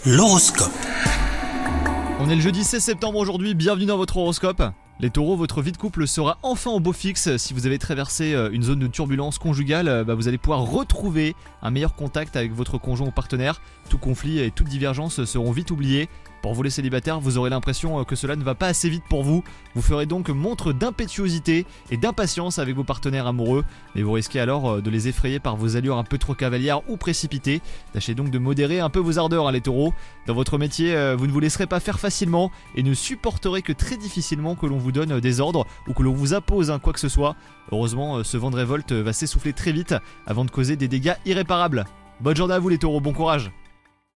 L'horoscope. On est le jeudi 16 septembre aujourd'hui, bienvenue dans votre horoscope. Les taureaux, votre vie de couple sera enfin au beau fixe. Si vous avez traversé une zone de turbulence conjugale, vous allez pouvoir retrouver un meilleur contact avec votre conjoint ou partenaire. Tout conflit et toute divergence seront vite oubliés. Pour vous les célibataires, vous aurez l'impression que cela ne va pas assez vite pour vous. Vous ferez donc montre d'impétuosité et d'impatience avec vos partenaires amoureux, mais vous risquez alors de les effrayer par vos allures un peu trop cavalières ou précipitées. Tâchez donc de modérer un peu vos ardeurs, les taureaux. Dans votre métier, vous ne vous laisserez pas faire facilement et ne supporterez que très difficilement que l'on vous donne des ordres ou que l'on vous impose quoi que ce soit. Heureusement, ce vent de révolte va s'essouffler très vite avant de causer des dégâts irréparables. Bonne journée à vous les taureaux, bon courage.